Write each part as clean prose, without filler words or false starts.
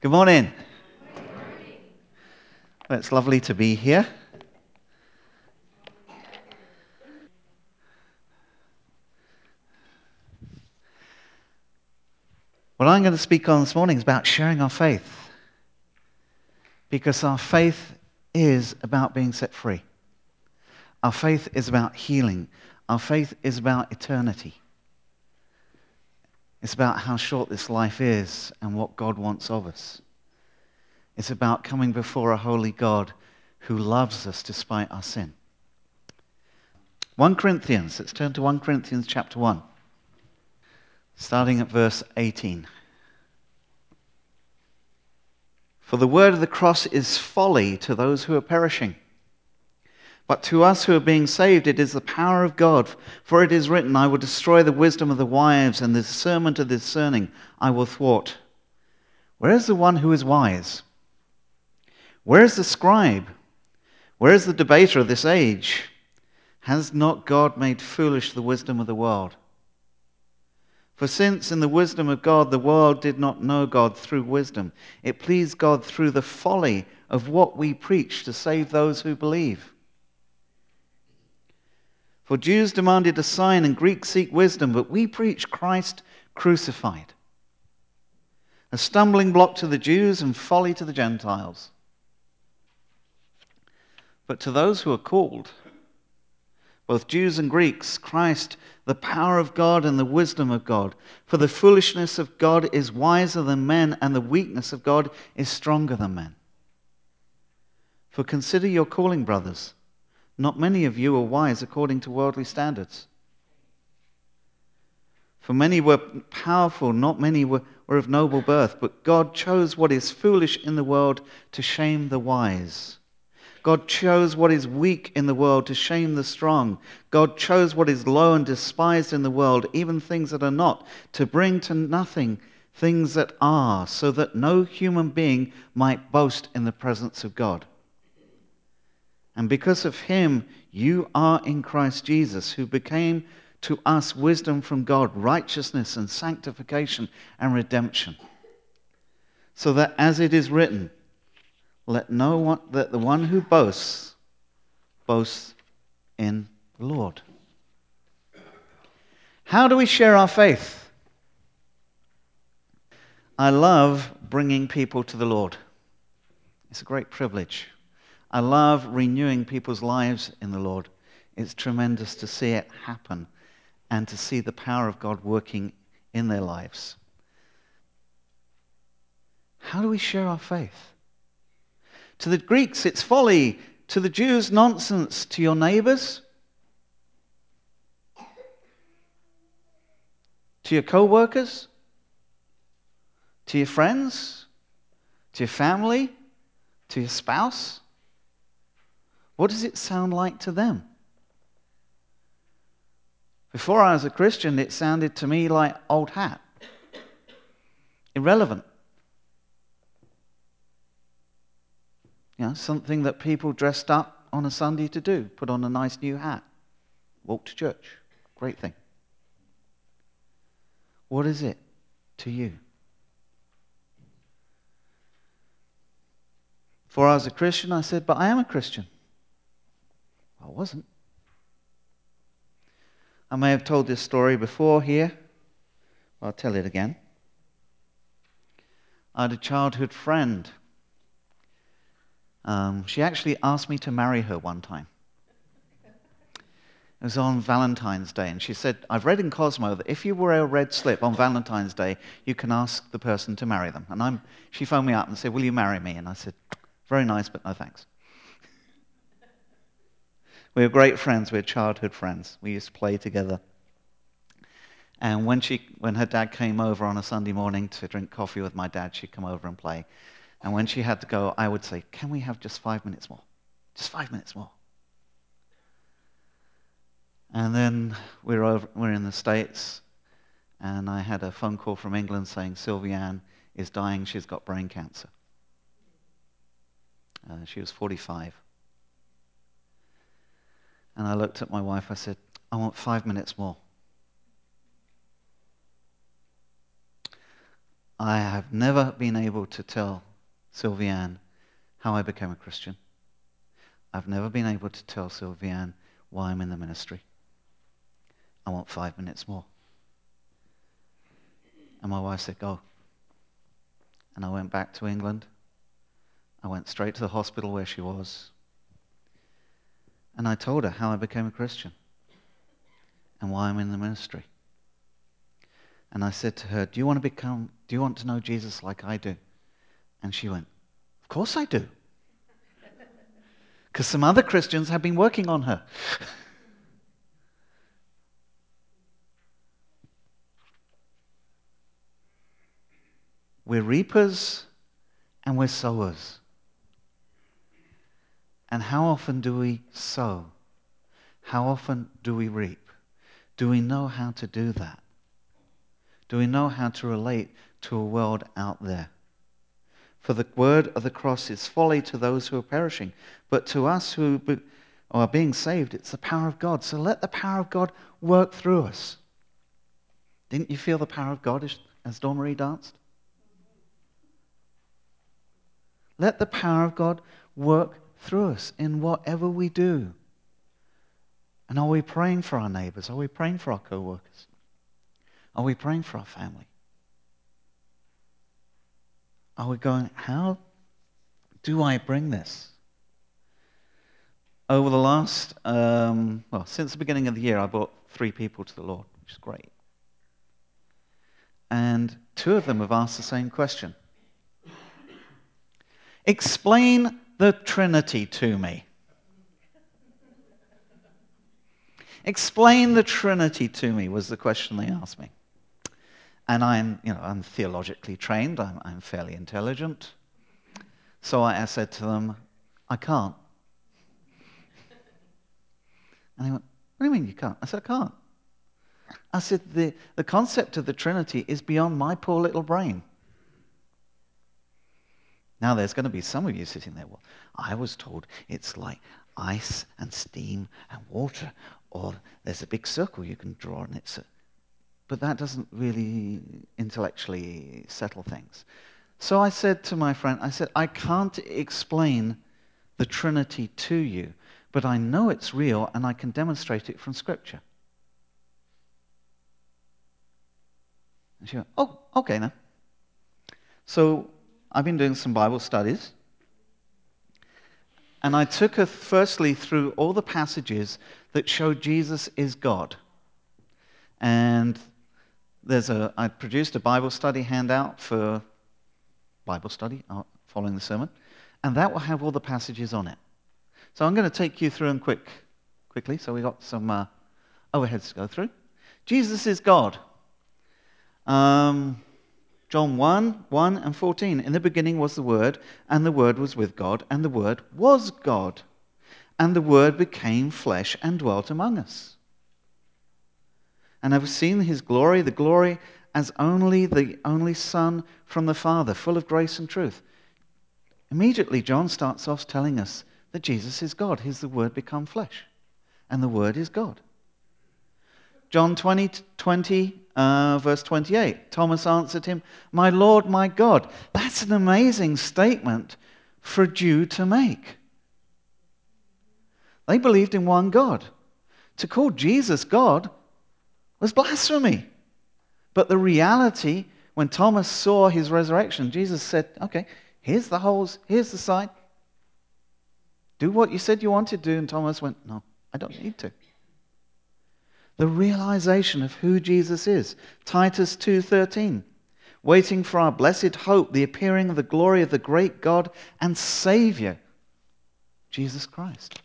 Good morning. Well, it's lovely to be here. What I'm going to speak on this morning is about sharing our faith. Because our faith is about being set free. Our faith is about healing. Our faith is about eternity. It's about how short this life is and what God wants of us. It's about coming before a holy God who loves us despite our sin. 1 Corinthians, let's turn to 1 Corinthians chapter 1, starting at verse 18. For the word of the cross is folly to those who are perishing. But to us who are being saved, it is the power of God. For it is written, I will destroy the wisdom of the wise, and the discernment of the discerning I will thwart. Where is the one who is wise? Where is the scribe? Where is the debater of this age? Has not God made foolish the wisdom of the world? For since in the wisdom of God the world did not know God through wisdom, it pleased God through the folly of what we preach to save those who believe. For Jews demanded a sign and Greeks seek wisdom, but we preach Christ crucified, a stumbling block to the Jews and folly to the Gentiles. But to those who are called, both Jews and Greeks, Christ, the power of God and the wisdom of God. For the foolishness of God is wiser than men, and the weakness of God is stronger than men. For consider your calling, brothers. Not many of you are wise according to worldly standards. For many were powerful, not many were of noble birth, but God chose what is foolish in the world to shame the wise. God chose what is weak in the world to shame the strong. God chose what is low and despised in the world, even things that are not, to bring to nothing things that are, so that no human being might boast in the presence of God. And because of him, you are in Christ Jesus, who became to us wisdom from God, righteousness and sanctification and redemption. So that as it is written, let the one who boasts in the Lord. How do we share our faith? I love bringing people to the Lord. It's a great privilege. I love renewing people's lives in the Lord. It's tremendous to see it happen and to see the power of God working in their lives. How do we share our faith? To the Greeks, it's folly. To the Jews, nonsense. To your neighbors, to your co-workers, to your friends, to your family, to your spouse. What does it sound like to them? Before I was a Christian, it sounded to me like old hat. Irrelevant. You know, something that people dressed up on a Sunday to do. Put on a nice new hat. Walk to church. Great thing. What is it to you? Before I was a Christian, I said, but I am a Christian. I wasn't. I may have told this story before here. I'll tell it again. I had a childhood friend. She actually asked me to marry her one time. It was on Valentine's Day, and she said, I've read in Cosmo that if you wear a red slip on Valentine's Day, you can ask the person to marry them. And she phoned me up and said, will you marry me? And I said, very nice, but no thanks. We were great friends. We were childhood friends. We used to play together. And when her dad came over on a Sunday morning to drink coffee with my dad, she'd come over and play. And when she had to go, I would say, can we have just 5 minutes more? Just 5 minutes more. And then we're in the States, and I had a phone call from England saying Sylviane is dying. She's got brain cancer. She was 45. And I looked at my wife. I said, I want 5 minutes more. I have never been able to tell Sylviane how I became a Christian. I've never been able to tell Sylviane why I'm in the ministry. I want 5 minutes more. And my wife said, go. And I went back to England. I went straight to the hospital where she was. And I told her how I became a Christian and why I'm in the ministry. And I said to her, do you want to know Jesus like I do? And she went, of course I do. Because some other Christians have been working on her. We're reapers and we're sowers. And how often do we sow? How often do we reap? Do we know how to do that? Do we know how to relate to a world out there? For the word of the cross is folly to those who are perishing, but to us who are being saved, it's the power of God. So let the power of God work through us. Didn't you feel the power of God as Dawn Marie danced? Let the power of God work through us in whatever we do. And are we praying for our neighbors? Are we praying for our co-workers? Are we praying for our family? Are we going, how do I bring this? Over the last, since the beginning of the year, I brought 3 people to the Lord, which is great. And 2 of them have asked the same question. Explain the Trinity to me. Explain the Trinity to me was the question they asked me. And I'm theologically trained. I'm fairly intelligent. So I said to them, I can't. And they went, what do you mean you can't? I said, I can't. I said, the concept of the Trinity is beyond my poor little brain. Now there's going to be some of you sitting there, well, I was told it's like ice and steam and water, or there's a big circle you can draw and but that doesn't really intellectually settle things. So I said to my friend, I can't explain the Trinity to you, but I know it's real and I can demonstrate it from Scripture. And she went, oh, okay then. So I've been doing some Bible studies, and I took her firstly through all the passages that show Jesus is God. And I produced a Bible study handout for Bible study following the sermon, and that will have all the passages on it. So I'm going to take you through them quickly, so we got some overheads to go through. Jesus is God. John 1 and 14. In the beginning was the Word, and the Word was with God, and the Word was God. And the Word became flesh and dwelt among us. And I've seen his glory, the glory as the only Son from the Father, full of grace and truth. Immediately, John starts off telling us that Jesus is God. He's the Word become flesh. And the Word is God. John 20, verse 28. Thomas answered him, my Lord, my God. That's an amazing statement for a Jew to make. They believed in one God. To call Jesus God was blasphemy. But the reality, when Thomas saw his resurrection, Jesus said, okay, here's the holes, here's the sign. Do what you said you wanted to do. And Thomas went, no, I don't need to. The realization of who Jesus is. Titus 2:13. Waiting for our blessed hope, the appearing of the glory of the great God and Savior, Jesus Christ.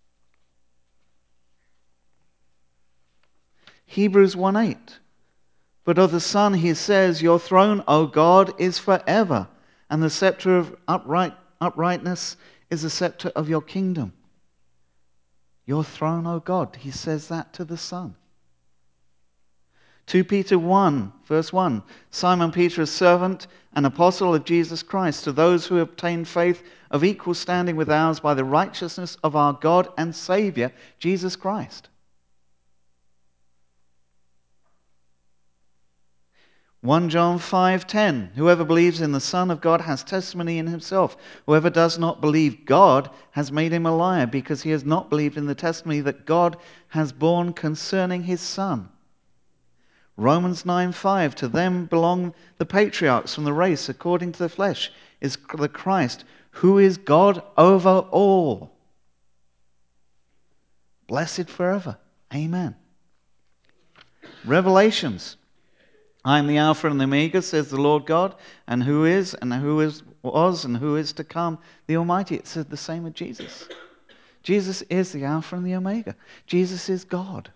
Hebrews 1:8. But of the Son he says, your throne, O God, is forever, and the scepter of uprightness is the scepter of your kingdom. Your throne, O God. He says that to the Son. 2 Peter 1, verse 1. Simon Peter, a servant and apostle of Jesus Christ, to those who obtained faith of equal standing with ours by the righteousness of our God and Savior, Jesus Christ. 1 John 5:10, whoever believes in the Son of God has testimony in himself. Whoever does not believe God has made him a liar, because he has not believed in the testimony that God has borne concerning his Son. Romans 9:5, to them belong the patriarchs from the race according to the flesh, is the Christ, who is God over all. Blessed forever. Amen. Revelations. I am the Alpha and the Omega, says the Lord God, and who is, was, and who is to come, the Almighty. It said the same with Jesus. Jesus is the Alpha and the Omega. Jesus is God.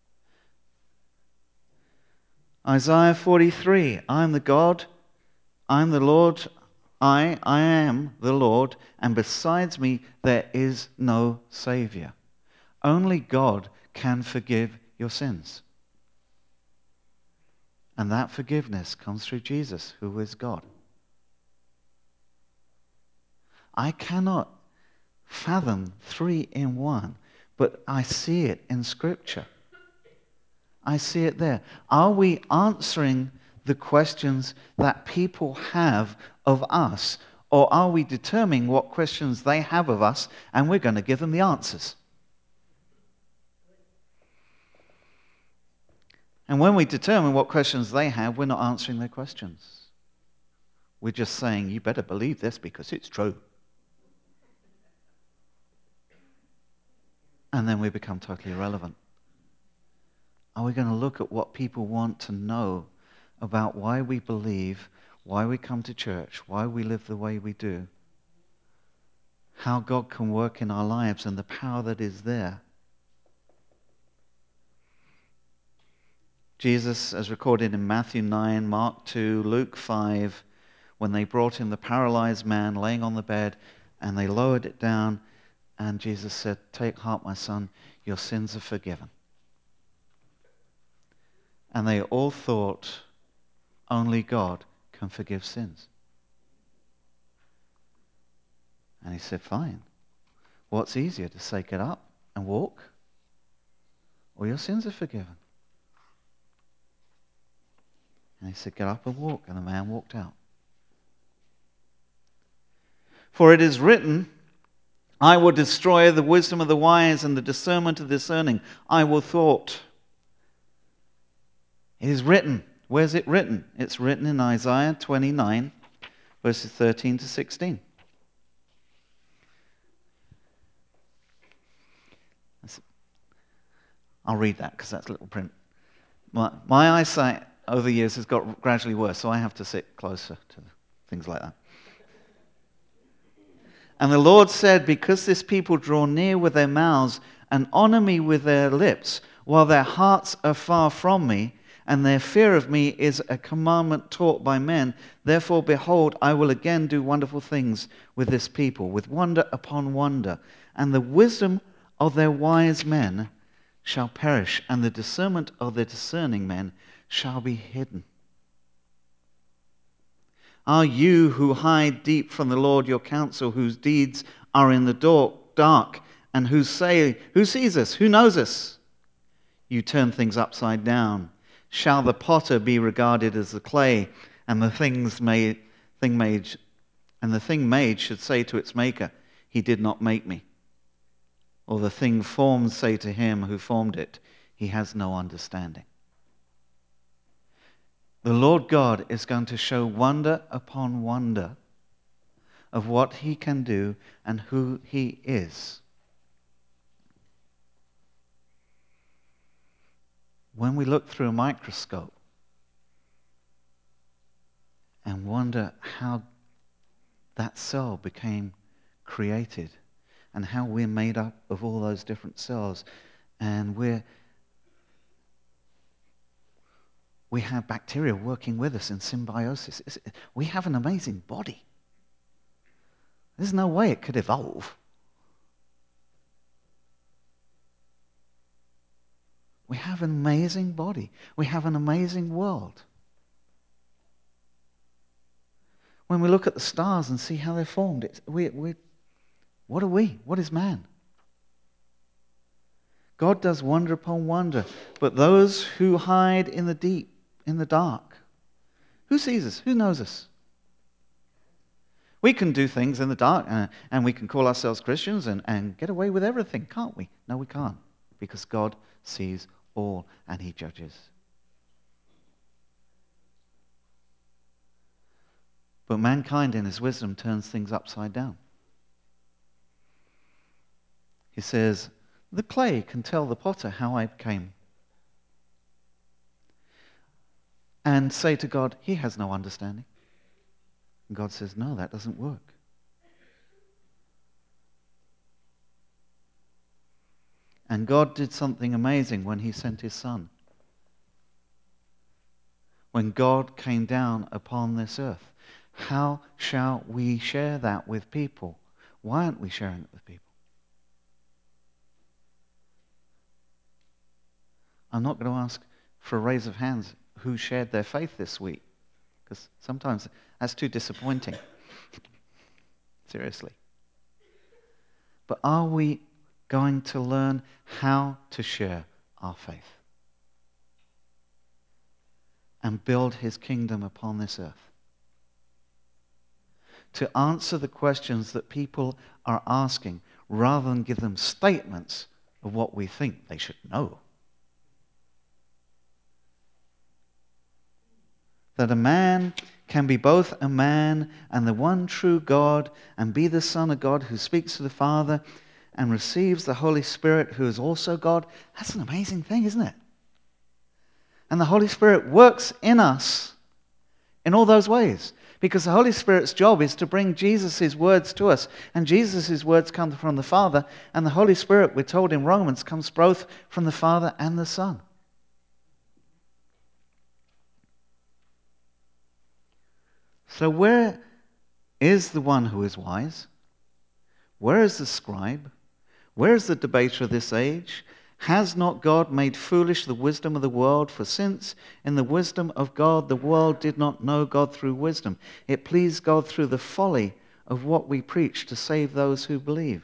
Isaiah 43, I am the God, I am the Lord, I am the Lord, and besides me there is no Savior. Only God can forgive your sins. And that forgiveness comes through Jesus, who is God. I cannot fathom 3 in 1, but I see it in Scripture. I see it there. Are we answering the questions that people have of us, or are we determining what questions they have of us and we're going to give them the answers? And when we determine what questions they have, we're not answering their questions. We're just saying, you better believe this because it's true. And then we become totally irrelevant. Are we going to look at what people want to know about why we believe, why we come to church, why we live the way we do, how God can work in our lives and the power that is there? Jesus, as recorded in Matthew 9, Mark 2, Luke 5, when they brought him the paralyzed man laying on the bed and they lowered it down, and Jesus said, "Take heart, my son, your sins are forgiven." And they all thought only God can forgive sins. And he said, fine. What's easier, to say get up and walk, or your sins are forgiven? And he said, get up and walk. And the man walked out. For it is written, I will destroy the wisdom of the wise and the discernment of discerning. I will thwart. It is written. Where's it written? It's written in Isaiah 29, verses 13 to 16. I'll read that because that's little print. My eyesight over the years has got gradually worse, so I have to sit closer to things like that. And the Lord said, because this people draw near with their mouths and honor me with their lips, while their hearts are far from me, and their fear of me is a commandment taught by men, therefore, behold, I will again do wonderful things with this people, with wonder upon wonder. And the wisdom of their wise men shall perish, and the discernment of their discerning men shall be hidden. Are you who hide deep from the Lord your counsel, whose deeds are in the dark, and who say, who sees us, who knows us? You turn things upside down. Shall the potter be regarded as the clay, and the thing made should say to its maker, he did not make me? Or the thing formed say to him who formed it, he has no understanding. The Lord God is going to show wonder upon wonder of what he can do and who he is. When we look through a microscope and wonder how that cell became created and how we're made up of all those different cells, and we have bacteria working with us in symbiosis. We have an amazing body. There's no way it could evolve. We have an amazing body. We have an amazing world. When we look at the stars and see how they're formed, what are we? What is man? God does wonder upon wonder, but those who hide in the deep, in the dark, Who sees us? Who knows us? We can do things in the dark and we can call ourselves Christians and get away with everything, can't we? No, we can't, because God sees all and he judges. But mankind in his wisdom turns things upside down. He says, the clay can tell the potter how I came. And say to God, he has no understanding. And God says, no, that doesn't work. And God did something amazing when he sent his son. When God came down upon this earth. How shall we share that with people? Why aren't we sharing it with people? I'm not going to ask for a raise of hands who shared their faith this week, because sometimes that's too disappointing. Seriously. But are we going to learn how to share our faith and build his kingdom upon this earth? To answer the questions that people are asking, rather than give them statements of what we think they should know. That a man can be both a man and the one true God, and be the Son of God who speaks to the Father and receives the Holy Spirit who is also God. That's an amazing thing, isn't it? And the Holy Spirit works in us in all those ways. Because the Holy Spirit's job is to bring Jesus' words to us. And Jesus' words come from the Father. And the Holy Spirit, we're told in Romans, comes both from the Father and the Son. So where is the one who is wise? Where is the scribe? Where is the debater of this age? Has not God made foolish the wisdom of the world? For since in the wisdom of God the world did not know God through wisdom, it pleased God through the folly of what we preach to save those who believe.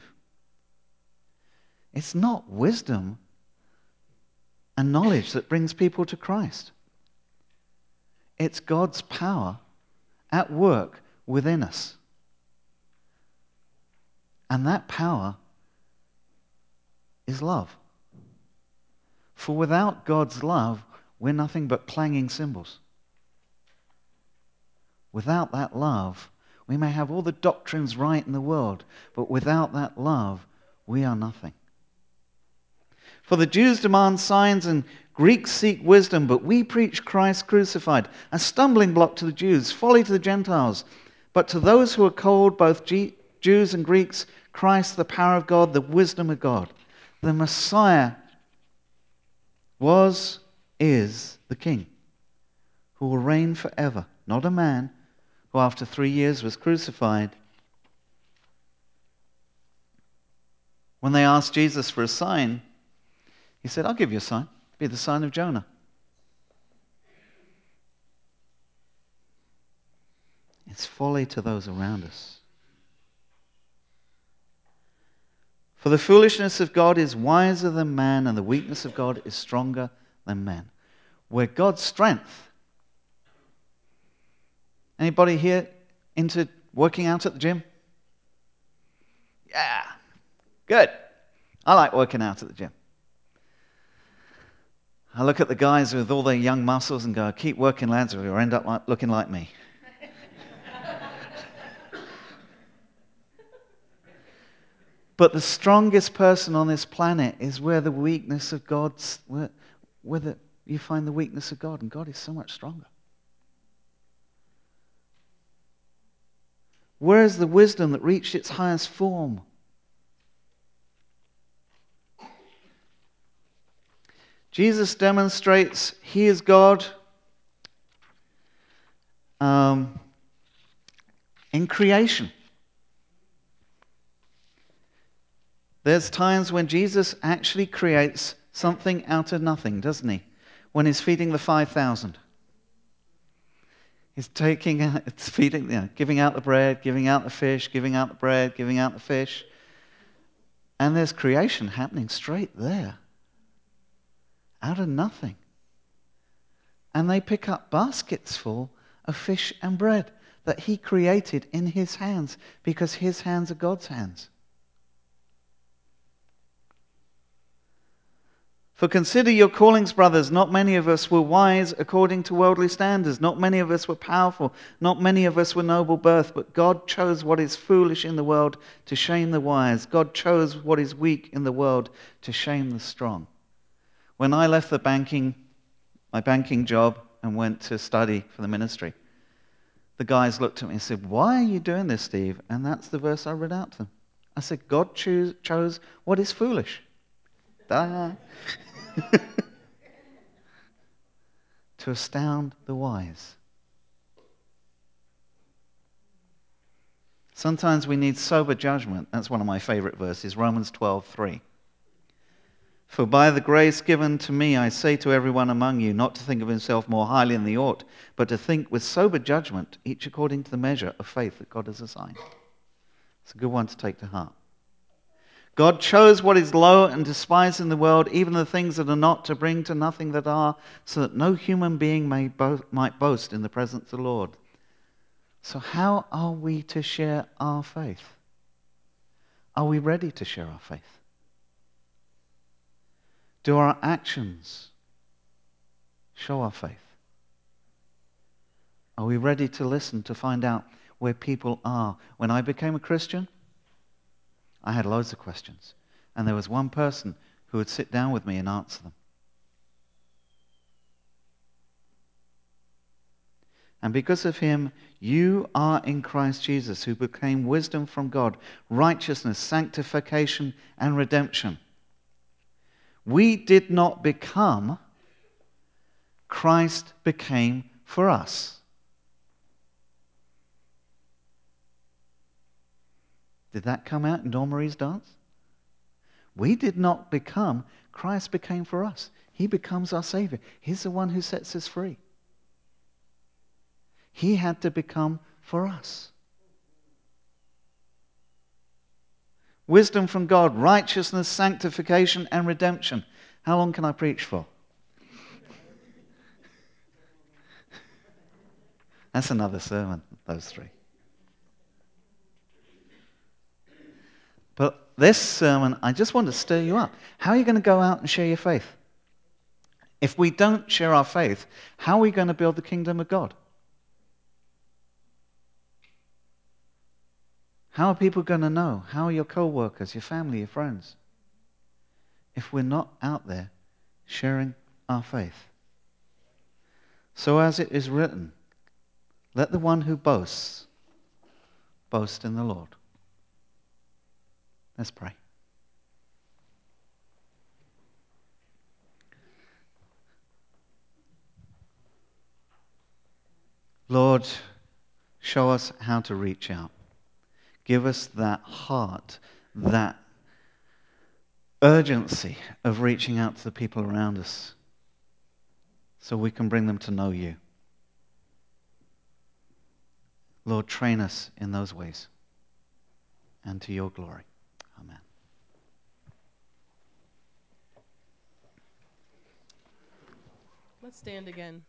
It's not wisdom and knowledge that brings people to Christ. It's God's power at work within us. And that power is love. For without God's love, we're nothing but clanging cymbals. Without that love, we may have all the doctrines right in the world, but without that love, we are nothing. For the Jews demand signs and Greeks seek wisdom, but we preach Christ crucified, a stumbling block to the Jews, folly to the Gentiles. But to those who are called, both Jews and Greeks, Christ, the power of God, the wisdom of God. The Messiah is the King, who will reign forever, not a man who after 3 years was crucified. When they asked Jesus for a sign, he said, I'll give you a sign. Be the sign of Jonah. It's folly to those around us. For the foolishness of God is wiser than man, and the weakness of God is stronger than man. We're God's strength. Anybody here into working out at the gym? Yeah, good. I like working out at the gym. I look at the guys with all their young muscles and go, keep working, lads, or you'll end up looking like me. But the strongest person on this planet is where the weakness of God's, where you find the weakness of God, and God is so much stronger. Where is the wisdom that reached its highest form? Jesus demonstrates he is God in creation. There's times when Jesus actually creates something out of nothing, doesn't he? When he's feeding the 5,000. He's giving out the bread, giving out the fish, giving out the bread, giving out the fish. And there's creation happening straight there. Out of nothing. And they pick up baskets full of fish and bread that he created in his hands, because his hands are God's hands. For consider your callings, brothers. Not many of us were wise according to worldly standards. Not many of us were powerful. Not many of us were noble birth. But God chose what is foolish in the world to shame the wise. God chose what is weak in the world to shame the strong. When I left my banking job and went to study for the ministry, the guys looked at me and said, "Why are you doing this, Steve?" And that's the verse I read out to them. I said, God chose what is foolish. To astound the wise. Sometimes we need sober judgment. That's one of my favorite verses, Romans 12:3. For by the grace given to me, I say to everyone among you, not to think of himself more highly than he ought, but to think with sober judgment, each according to the measure of faith that God has assigned. It's a good one to take to heart. God chose what is low and despised in the world, even the things that are not, to bring to nothing that are, so that no human being might boast in the presence of the Lord. So how are we to share our faith? Are we ready to share our faith? Do our actions show our faith? Are we ready to listen to find out where people are? When I became a Christian, I had loads of questions. And there was one person who would sit down with me and answer them. And because of him, you are in Christ Jesus, who became wisdom from God, righteousness, sanctification, and redemption. We did not become, Christ became for us. Did that come out in Dawn Marie's dance? We did not become, Christ became for us. He becomes our Savior. He's the one who sets us free. He had to become for us. Wisdom from God, righteousness, sanctification, and redemption. How long can I preach for? That's another sermon, those three. But this sermon, I just want to stir you up. How are you going to go out and share your faith? If we don't share our faith, how are we going to build the kingdom of God? How are people going to know? How are your co-workers, your family, your friends? If we're not out there sharing our faith. So as it is written, let the one who boasts, boast in the Lord. Let's pray. Lord, show us how to reach out. Give us that heart, that urgency of reaching out to the people around us so we can bring them to know you. Lord, train us in those ways and to your glory. Amen. Let's stand again.